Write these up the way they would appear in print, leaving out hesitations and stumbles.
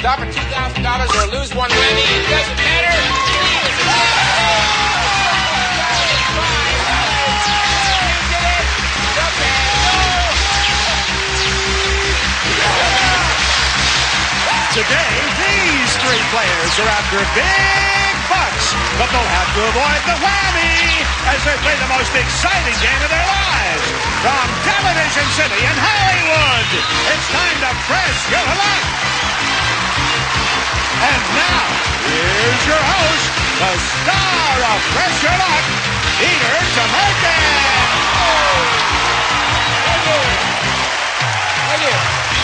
Stop at $2,000 or lose one Whammy. It doesn't matter. Today, these three players are after big bucks, but they'll have to avoid the whammy as they play the most exciting game of their lives. From Television City in Hollywood, it's time to press your luck. And now, here's your host, the star of Press Your Luck, Peter Tomarken. Thank you.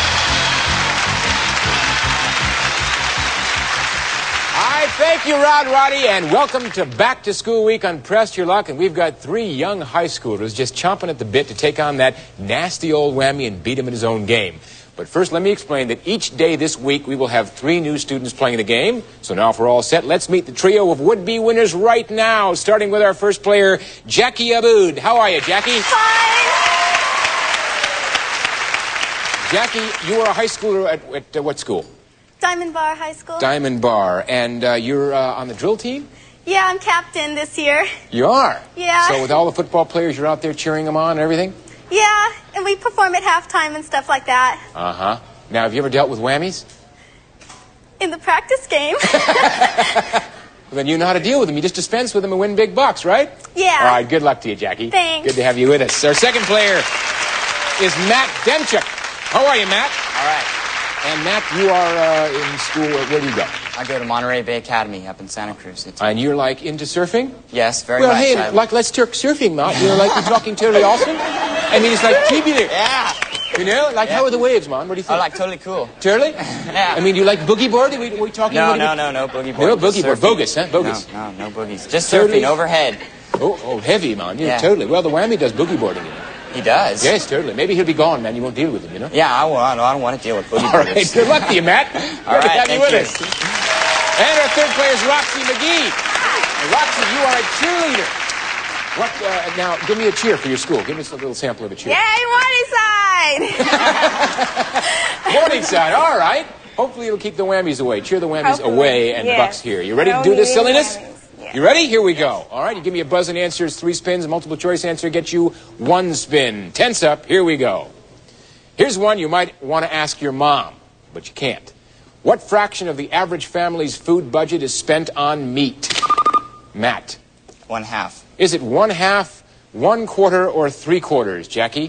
Thank you, Roddy, and welcome to Back to School Week on Press Your Luck. And we've got three young high schoolers just chomping at the bit to take on that nasty old Whammy and beat him in his own game. But first, let me explain that each day this week we will have three new students playing the game. So now if we're all set, let's meet the trio of would-be winners right now, starting with our first player, Jackie Aboud. How are you, Jackie? Fine. Jackie, you are a high schooler at what school? Diamond Bar High School. Diamond Bar. And you're on the drill team? Yeah, I'm captain this year. You are? Yeah. So with all the football players, you're out there cheering them on and everything? Yeah, and we perform at halftime and stuff like that. Uh-huh. Now, have you ever dealt with whammies? In the practice game. Well, then you know how to deal with them. You just dispense with them and win big bucks, right? Yeah. All right, good luck to you, Jackie. Thanks. Good to have you with us. Our second player is Matt Demchuk. How are you, Matt? All right. And Matt, you are in school. Where do you go? I go to Monterey Bay Academy up in Santa Cruz. And you're like into surfing? Yes, very well, much. Well, hey, let's talk surfing, Matt. You know, like you're talking Terry Olsen. I mean, it's like tubular. Yeah. You know, like how are the waves, man? What do you think? I like totally cool. Totally? Yeah. I mean, do you like boogie board? Are we talking? No boogie board. No boogie board. Bogus, huh? Bogus. No boogies. Just Totally. surfing overhead. Oh, heavy, man. Yeah, Yeah. totally. Well, the Whammy does boogie boarding, you know. He does? Yes, totally. Maybe he'll be gone, man. You won't deal with him, you know? Yeah, I don't want to deal with boogie All boarders. right, good luck to you, Matt. All Good to right, have you thank with you. us. And our third player is Roxy McGee. And Roxy, you are a cheerleader. What? Now, give me a cheer for your school. Give us a little sample of a cheer. Yay, Morningside! Morningside, all right. Hopefully it'll keep the whammies away. Cheer the whammies Hopefully, away and yes. Bucks here. You ready to No do this needing silliness? whammies. Yeah. You ready? Here we go. All right, you give me a buzz and answers, 3 spins, a multiple choice answer gets you 1 spin. Tense up, here we go. Here's one you might want to ask your mom, but you can't. What fraction of the average family's food budget is spent on meat? Matt. 1/2. Is it 1/2, 1/4, or 3/4, Jackie?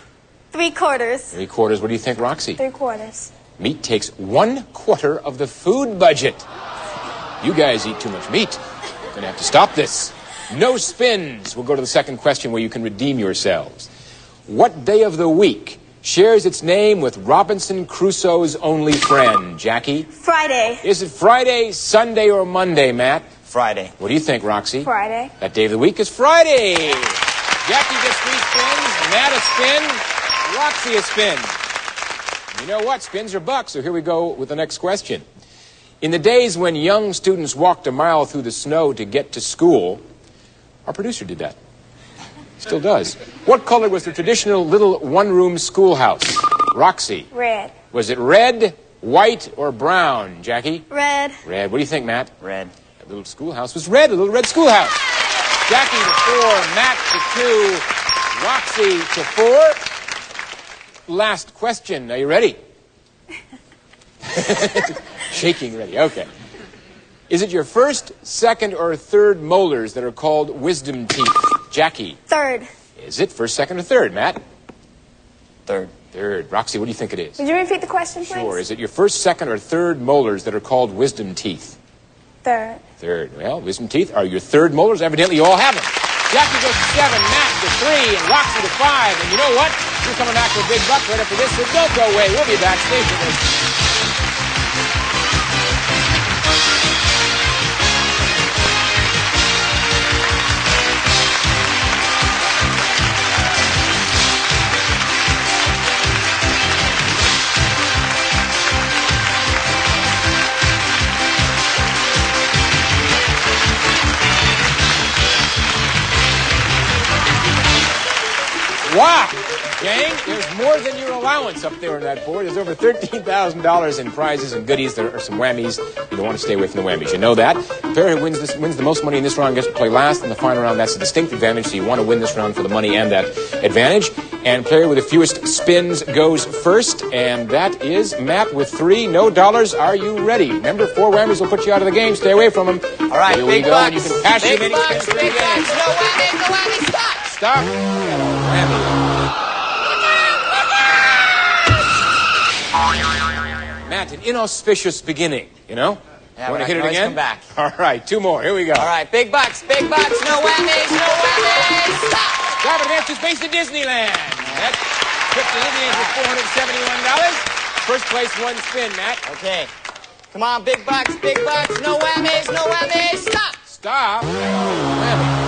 3/4. 3/4. What do you think, Roxy? 3/4. Meat takes 1/4 of the food budget. You guys eat too much meat. Gonna have to stop this. No spins. We'll go to the second question where you can redeem yourselves. What day of the week shares its name with Robinson Crusoe's only friend, Jackie? Friday. Is it Friday, Sunday, or Monday, Matt? Friday. What do you think, Roxy? Friday. That day of the week is Friday. Jackie gets 3 spins, Matt a spin, Roxy a spin. You know what? Spins are bucks, so here we go with the next question. In the days when young students walked a mile through the snow to get to school, our producer did that. Still does. What color was the traditional little one-room schoolhouse? Roxy. Red. Was it red, white, or brown, Jackie? Red. Red. What do you think, Matt? Red. That little schoolhouse was red, a little red schoolhouse. Jackie to 4, Matt to 2, Roxy to 4. Last question. Are you ready? Shaking ready. Okay. Is it your first, second, or third molars that are called wisdom teeth? Jackie. 3rd. Is it first, second, or third, Matt? 3rd. Third. Roxy, what do you think it is? Would you repeat the question, please? Sure. Is it your first, second, or third molars that are called wisdom teeth? 3rd. Third. Well, wisdom teeth are your third molars. Evidently, you all have them. Jackie goes to 7, Matt to 3, and Roxy to 5. And you know what? You're coming back for a big buck right after this, so don't go away. We'll be back. Stay with us. Wow. Gang, there's more than your allowance up there on that board. There's over $13,000 in prizes and goodies. There are some whammies. You don't want to stay away from the whammies. You know that. The player who wins the most money in this round gets to play last in the final round. That's a distinct advantage, so you want to win this round for the money and that advantage. And player with the fewest spins goes first, and that is Matt with 3. No dollars. Are you ready? Remember, 4 whammies will put you out of the game. Stay away from them. All right, Here big we go. bucks. And you can cash Big your many bucks, spins big for the game. bucks. No whammy, stop. Stop. And a whammy. Matt, an inauspicious beginning, you know? Yeah, Want but to hit I it can again? always come back. All right, 2 more. Here we go. All right, big bucks, no whammies, stop. Stop advance to space to Disneyland. That trip to Disneyland was $471. First place, 1 spin, Matt. Okay. Come on, big bucks, no whammies, stop. Stop. Whammy.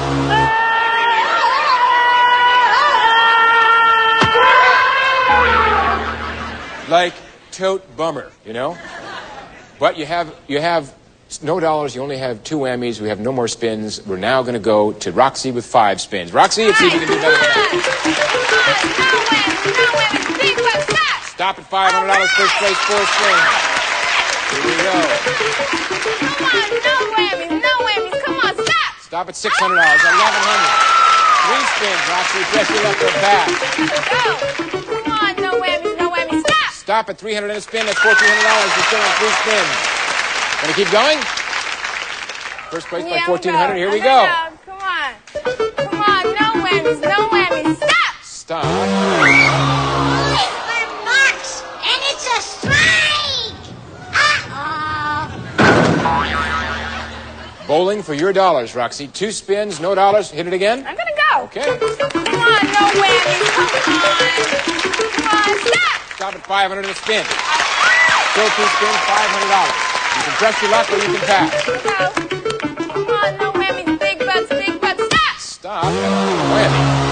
Like tote bummer, you know? But you have no dollars. You only have 2 whammies. We have no more spins. We're now going to go to Roxy with 5 spins. Roxy, let's see if you can do better than that. No whammies, big bucks, stop. Stop at $500. First place, 4 spins. Here we go. Come on, no whammies, come on, stop. Stop at $600. $1,100. 3 spins, Roxy. Press your luck or pass. Go. Come on, no whammies, stop. Stop at $300 and a spin. That's $1,400. You're still on 3 spins. Gonna keep going? First place by $1,400. Here we go. Come on, no whammies, stop. Stop. It's for bucks, and it's a strike! Uh-oh. Bowling for your dollars, Roxy. 2 spins, no dollars. Hit it again. I'm gonna go. Okay. Come on, no whammies, come on, stop. Stop at $500 and a spin. Still 2 spins, $500. You can press your luck or you can pass. Go. Come on, no whammies, big butts, stop. Stop. Whammy.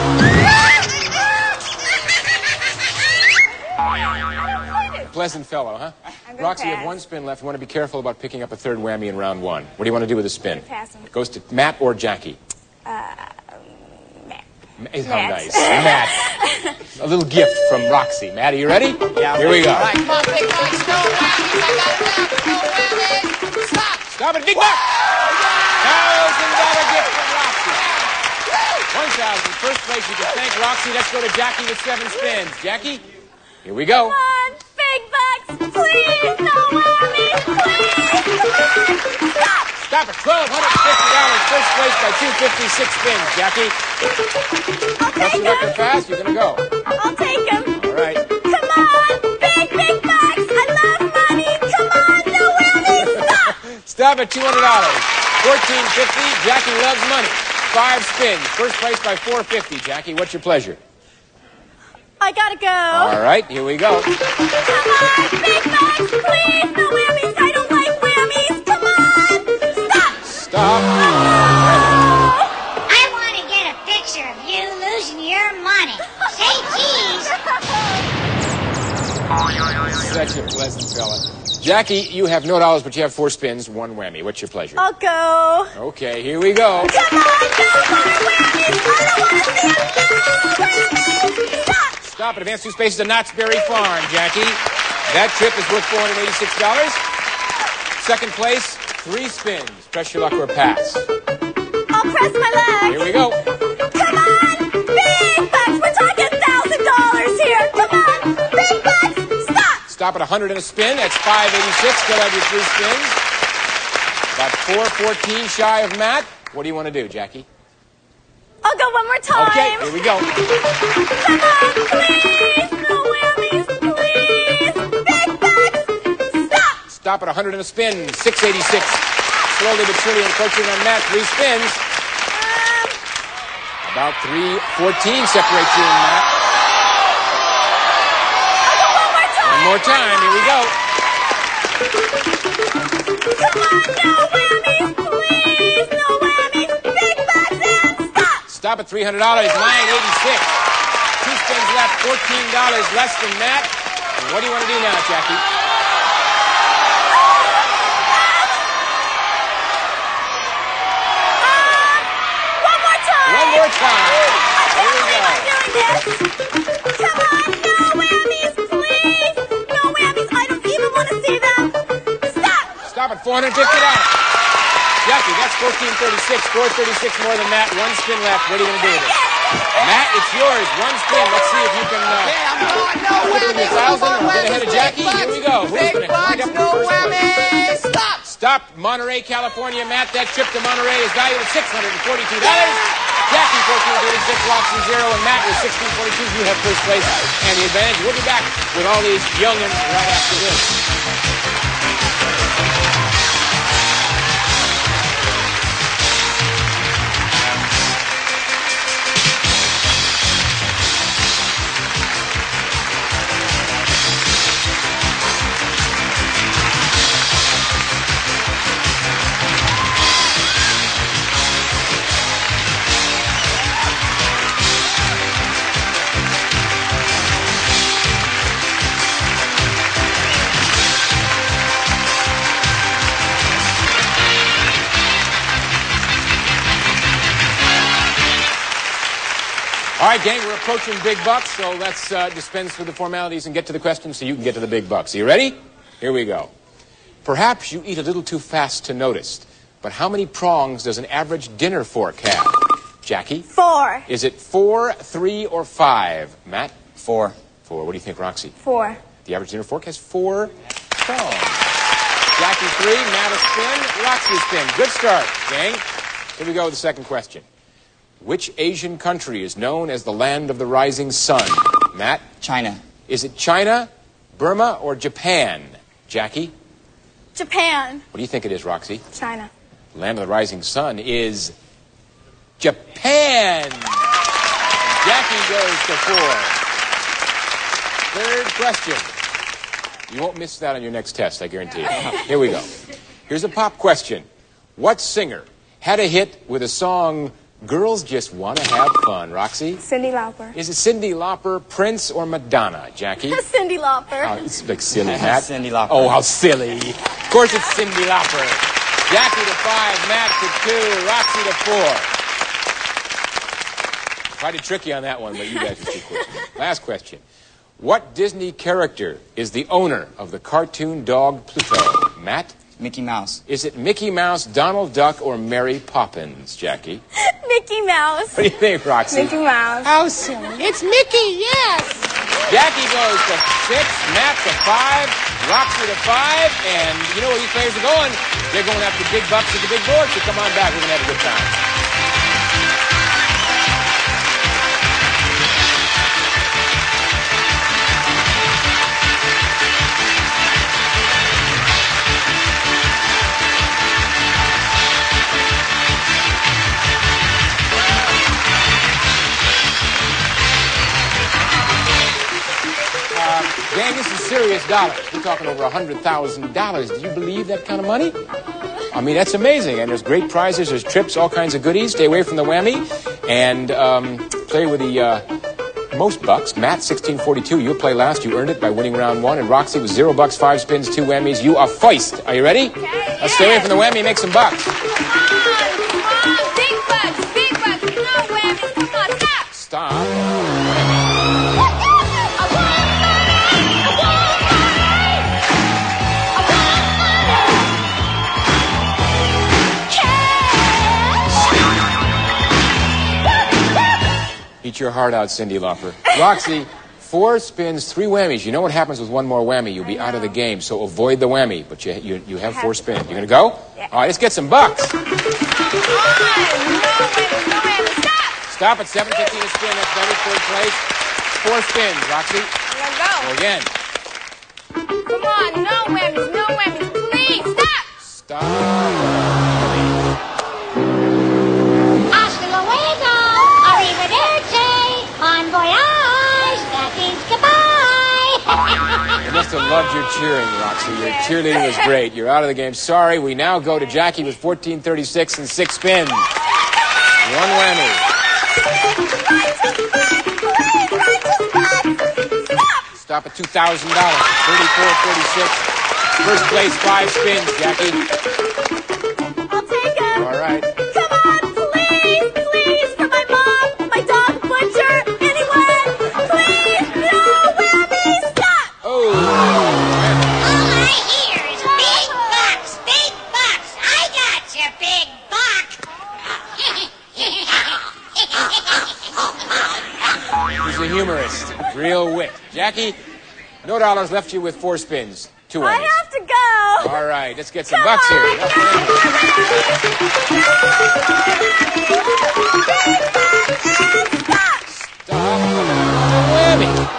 Pleasant fellow, huh? I'm gonna Roxy, you have pass. 1 spin left. You want to be careful about picking up a 3rd whammy in round 1. What do you want to do with the spin? Passing. It goes to Matt or Jackie. Matt. How nice. Matt. A little gift from Roxy. Matt, are you ready? Yeah. Here we go. All right, come on, big bucks, no whammies, I got enough. No whammies, stop. Stop it, big buck! $1,000 gift from Roxy. 1,000. First place, you can thank Roxy. Let's go to Jackie with 7 spins. Jackie, here we go. Come on, big bucks, please, no whammies, please. Come on, stop. Stop it, $1,250. First place by 256 spins. Jackie, I'll press take your luck or him. pass. You're going to go. I'll take him. All right. Come on, big bucks. I love money. Come on, no whammies, stop. Stop at $200. $1,450. Jackie loves money. 5 spins. First place by 450. Jackie, what's your pleasure? I gotta go. All right, here we go. Come on, big bucks, please, no whammies. I don't like whammies. Come on, stop. Stop. I want to get a picture of you losing your money. Say cheese. Such a pleasant fella. Jackie, you have no dollars, but you have 4 spins, 1 whammy. What's your pleasure? I'll go. Okay, here we go. Come on, no more whammies. I don't want to see them. No whammies. Stop. Stop at Advance 2 Spaces to Knott's Berry Farm, Jackie. That trip is worth $486. Second place, 3 spins. Press your luck or pass. I'll press my leg. Here we go. Come on, big bucks. We're talking $1,000 here. Come on, big bucks. Stop. Stop at 100 and a spin. That's $586. Still have your 3 spins. About 414 shy of Matt. What do you want to do, Jackie? I'll go one more time. Okay, here we go. Come on, please. No whammies, please. Big bucks. Stop. Stop at 100 and a spin. $686. Slowly but surely encroaching on Matt. 3 spins. About $314 separates you and Matt. One more time. Here we go. Come on, no whammies, please. No whammies. Big bucks and stop. Stop at $300. Line 86. 2 spins left. $14 less than Matt. And what do you want to do now, Jackie? One more time. One more time. I Here we can't go. believe I'm doing this. Come $450. Jackie, that's 1436. 436 more than Matt. One spin left. What are you going to do with it? Matt, it's yours. One spin. Let's see if you can put in 1,000 or get ahead of Jackie. Here we go. Who's going to wind up in first place? Stop. Monterey, California. Matt, that trip to Monterey is valued at $642. Jackie, 1436, Roxy 0, and Matt with 1642. You have first place and the advantage. We'll be back with all these youngins right after this. All right, gang, we're approaching big bucks, so let's dispense with the formalities and get to the questions so you can get to the big bucks. Are you ready? Here we go. Perhaps you eat a little too fast to notice, but how many prongs does an average dinner fork have? Jackie? 4. Is it 4, 3, or 5? Matt? 4. 4. What do you think, Roxy? 4. The average dinner fork has 4 prongs. Jackie 3, Matt a spin, Roxy a spin. Good start, gang. Here we go with the second question. Which Asian country is known as the land of the rising sun? Matt? China. Is it China, Burma, or Japan? Jackie? Japan. What do you think it is, Roxy? China. The land of the rising sun is Japan. And Jackie goes to 4. Third question. You won't miss that on your next test, I guarantee you. Here we go. Here's a pop question. What singer had a hit with a song Girls Just Want to Have Fun? Roxy? Cyndi Lauper. Is it Cyndi Lauper, Prince, or Madonna? Jackie? Cyndi Lauper. Oh, it's like silly, Matt. Cyndi Lauper. Oh, how silly. Of course it's Cyndi Lauper. Jackie to 5, Matt to 2, Roxy to 4. Tried to trick you on that one, but you guys are too quick. Last question. What Disney character is the owner of the cartoon dog Pluto? Matt? Mickey Mouse. Is it Mickey Mouse, Donald Duck, or Mary Poppins, Jackie? Mickey Mouse. What do you think, Roxy? Mickey Mouse. How silly. It's Mickey, yes. Jackie goes to 6, Matt to 5, Roxy to 5, and you know where these players are going? They're going after big bucks at the big board, so come on back. We're going to have a good time. Gang, this is serious dollars. We're talking over $100,000. Do you believe that kind of money? I mean, that's amazing. And there's great prizes. There's trips, all kinds of goodies. Stay away from the whammy. And play with the most bucks. Matt, 1642. You play last. You earned it by winning round 1. And Roxy with $0, 5 spins, 2 whammies. You are foist. Are you ready? Okay. Let's stay away from the whammy and make some bucks. Come on. Big bucks. Big bucks. No whammies. Come on, stop. Stop. Eat your heart out, Cyndi Lauper. Roxy, 4 spins, 3 whammies. You know what happens with one more whammy? You'll be out of the game, so avoid the whammy. But you have 4 spins. You going to go? Yeah. All right, let's get some bucks. Come on. No whammies. No whammies. Stop. Stop at $7.15 a spin. That's better, third place. 4 spins, Roxy. Let's go. Go again. Come on. No whammies. No whammies. Please. Stop. Stop. Hasta luego. Arrivederci. Bon voyage. That means goodbye. You must have loved your cheering, Roxy. Your cheerleading was great. You're out of the game. Sorry, we now go to Jackie with 1436 and 6 spins. 1 whammy. Stop at $2,000. 34.46. First place, 5 spins, Jackie. I'll take him. All right. Come on, please, please, for my mom, my dog butcher, anyone, please, no whammies, stop. Oh. All I hear is big bucks, big a humorist. Real wit. Jackie, no dollars, left you with 4 spins. 2 I whammies. have to go. All right, let's get some bucks here. Stop. Whammy.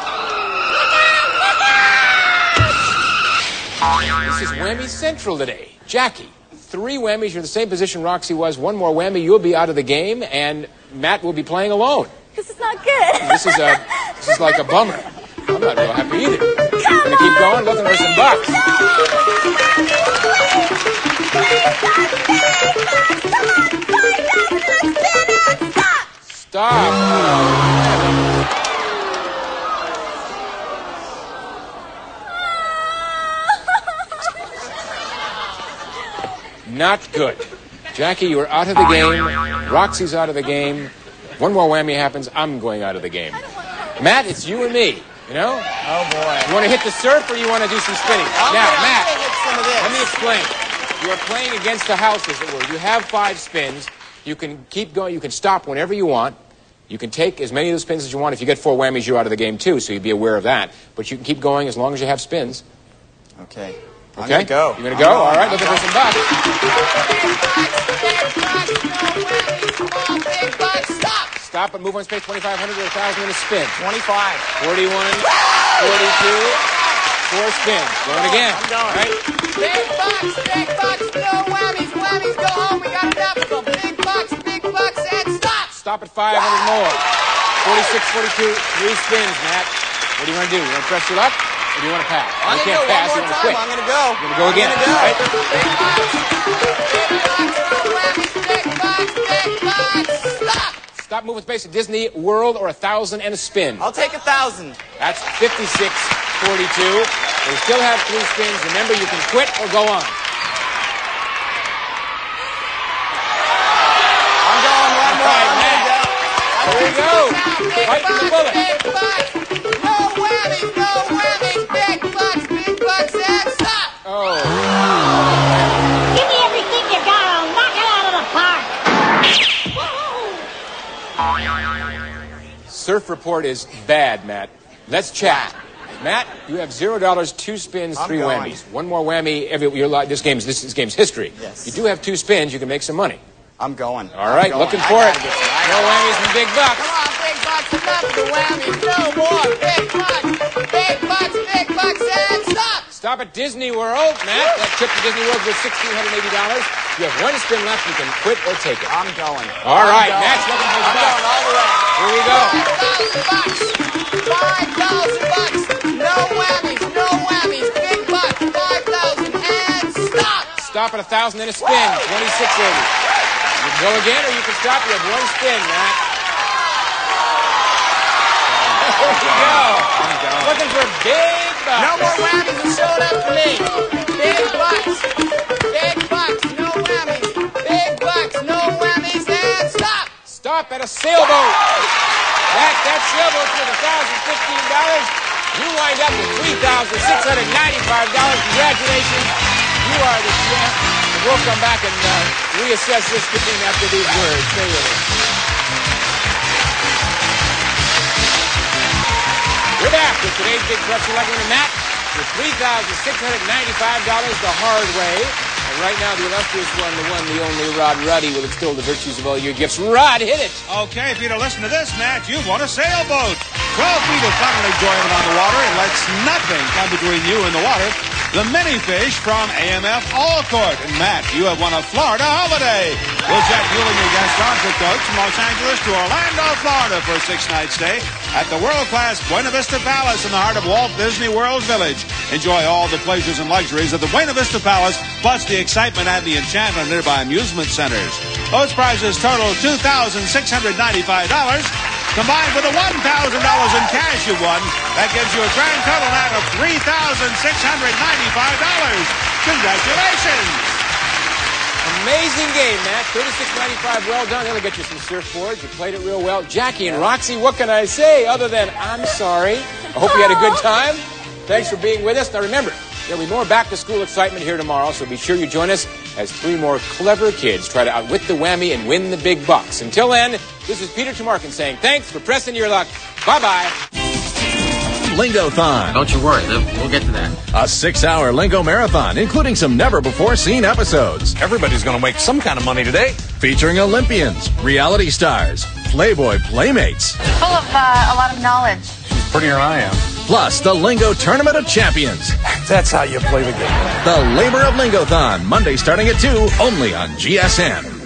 This is Whammy Central today. Jackie, 3 whammies. You're in the same position Roxy was. 1 more whammy, you'll be out of the game, and Matt will be playing alone. This is not good. This is like a bummer. I'm not real happy either. Gonna keep going, looking for some bucks. Stop. Not good. Jackie, you're out of the game. Roxy's out of the game. 1 more whammy happens, I'm going out of the game. Matt, it's you and me, you know? Oh, boy. You want to hit the surf or you want to do some spinning? Now, Matt, hit some of this. let me explain. You are playing against the house, as it were. You have 5 spins. You can keep going. You can stop whenever you want. You can take as many of the spins as you want. If you get 4 whammies, you're out of the game, too, so you'd be aware of that. But you can keep going as long as you have spins. Okay. Okay? I'm going to go. You're going to go? All right, looking for some bucks. Big bucks, stop! Stop and move on space, 2,500 or 1,000 in a spin. 25. 41, 42, 4 spins. Going again. I'm going. All right? Big bucks, no whammies, whammies, go home, we got enough of them. Big bucks, and stop! Stop at 500 more. 46, 42, 3 spins, Matt. What do you want to do? You want to press your luck? Or do you want to pass? I'm You going to can't go pass, one you more want to time. quit. I'm going to go. You're going to go again. I'm going to go. Right? Big bucks, stop! Stop moving space at Disney World or 1,000 and a spin. I'll take 1,000. That's 56, 42. We still have 3 spins. Remember, you can quit or go on. I'm going one more. All right, I'm Matt. going There you go. Fighting the bullet. Big bucks, no whammies, big bucks, and stop! Oh. Give me everything you got. I'll knock it out of the park. Surf report is bad, Matt. Let's chat. Matt, you have $0, 2 spins, I'm 3 going. whammies. 1 more whammy. This game's history. Yes. You do have 2 spins. You can make some money. I'm going. All right, looking for it. No whammies and big bucks. Come on, big bucks, enough of the whammies. No more. Big bucks, and stop! Stop at Disney World, Matt. That trip to Disney World was $1,680. You have 1 spin left. You can quit or take it. I'm going. All right, Matt's looking for the I'm going bucks. all the way. Here we go. $5,000. No whammies. Big bucks. 5,000 and stop! Stop at 1,000 and a spin. 2680. You can go again or you can stop. You have 1 spin, Matt. There we go. Looking for big bucks. No more whammies have showed up for me. Big bucks, no whammies. Big bucks, no whammies, and stop! Stop at a sailboat. That sailboat's worth $1,015. You wind up with $3,695. Congratulations. You are the champ. And we'll come back and reassess this game after these words. Stay with us. We're back with today's big question. Like winner Matt with $3,695 the hard way. And right now, the illustrious one, the only Rod Ruddy will extol the virtues of all your gifts. Rod, hit it. Okay, Peter, listen to this, Matt. You've won a sailboat. 12 feet of fun and enjoyment on the water, and lets nothing come between you and the water. The Mini Fish from AMF All-Court. And Matt, you have won a Florida holiday. We'll jet you and your guest Bronco coach from Los Angeles to Orlando, Florida for a 6-night stay at the world-class Buena Vista Palace in the heart of Walt Disney World Village. Enjoy all the pleasures and luxuries of the Buena Vista Palace, plus the excitement and the enchantment of nearby amusement centers. Those prizes total $2,695. Combined with the $1,000 in cash you won, that gives you a grand total now of $3,695. Congratulations! Amazing game, Matt. $36.95. Well done. That'll get you some surfboards. You played it real well. Jackie and Roxy, what can I say other than I'm sorry? I hope you had a good time. Thanks for being with us. Now remember, there'll be more back-to-school excitement here tomorrow, so be sure you join us as 3 more clever kids try to outwit the whammy and win the big bucks. Until then, this is Peter Tomarkin saying thanks for pressing your luck. Bye. Bye-bye. Lingothon. Don't you worry, we'll get to that. A 6-hour Lingo marathon, including some never-before-seen episodes. Everybody's going to make some kind of money today. Featuring Olympians, reality stars, Playboy playmates. Full of a lot of knowledge. Prettier than I am. Plus, the Lingo Tournament of Champions. That's how you play the game. The Labor of Lingothon, Monday starting at 2, only on GSN.